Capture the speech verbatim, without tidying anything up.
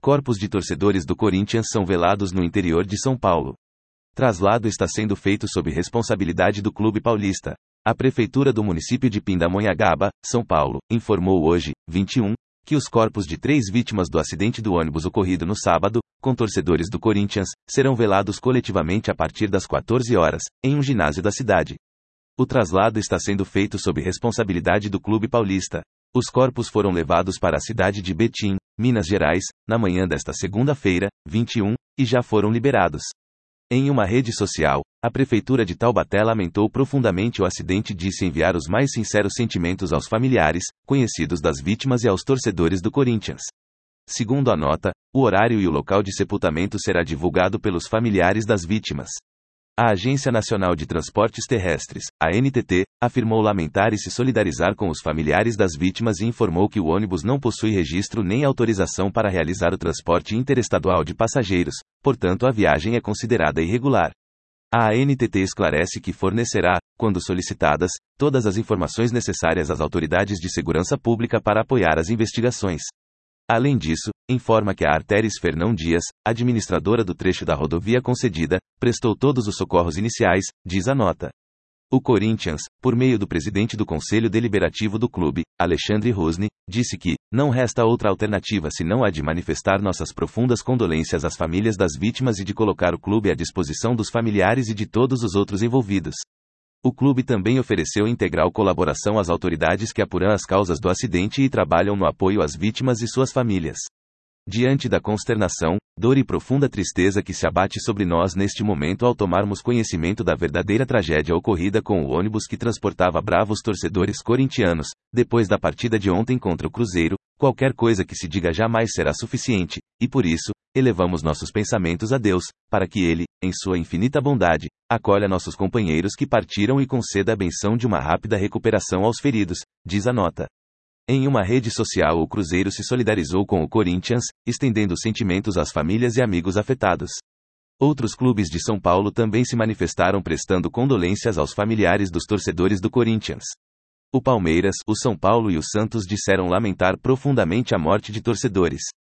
Corpos de torcedores do Corinthians são velados no interior de São Paulo. Traslado está sendo feito sob responsabilidade do clube paulista. A Prefeitura do município de Pindamonhangaba, São Paulo, informou hoje, vinte e um, que os corpos de três vítimas do acidente do ônibus ocorrido no sábado, com torcedores do Corinthians, serão velados coletivamente a partir das quatorze horas, em um ginásio da cidade. O traslado está sendo feito sob responsabilidade do clube paulista. Os corpos foram levados para a cidade de Betim, Minas Gerais, na manhã desta segunda-feira, vinte e um, e já foram liberados. Em uma rede social, a Prefeitura de Taubaté lamentou profundamente o acidente e disse enviar os mais sinceros sentimentos aos familiares, conhecidos das vítimas e aos torcedores do Corinthians. Segundo a nota, o horário e o local de sepultamento será divulgado pelos familiares das vítimas. A Agência Nacional de Transportes Terrestres, a N T T, afirmou lamentar e se solidarizar com os familiares das vítimas e informou que o ônibus não possui registro nem autorização para realizar o transporte interestadual de passageiros, portanto a viagem é considerada irregular. A N T T esclarece que fornecerá, quando solicitadas, todas as informações necessárias às autoridades de segurança pública para apoiar as investigações. Além disso, informa que a Artéris Fernão Dias, administradora do trecho da rodovia concedida, prestou todos os socorros iniciais, diz a nota. O Corinthians, por meio do presidente do Conselho Deliberativo do clube, Alexandre Rosni, disse que não resta outra alternativa senão a de manifestar nossas profundas condolências às famílias das vítimas e de colocar o clube à disposição dos familiares e de todos os outros envolvidos. O clube também ofereceu integral colaboração às autoridades que apuram as causas do acidente e trabalham no apoio às vítimas e suas famílias. Diante da consternação, dor e profunda tristeza que se abate sobre nós neste momento ao tomarmos conhecimento da verdadeira tragédia ocorrida com o ônibus que transportava bravos torcedores corintianos, depois da partida de ontem contra o Cruzeiro, qualquer coisa que se diga jamais será suficiente, e por isso, elevamos nossos pensamentos a Deus, para que Ele, em sua infinita bondade, acolha nossos companheiros que partiram e conceda a benção de uma rápida recuperação aos feridos, diz a nota. Em uma rede social, o Cruzeiro se solidarizou com o Corinthians, estendendo sentimentos às famílias e amigos afetados. Outros clubes de São Paulo também se manifestaram prestando condolências aos familiares dos torcedores do Corinthians. O Palmeiras, o São Paulo e o Santos disseram lamentar profundamente a morte de torcedores.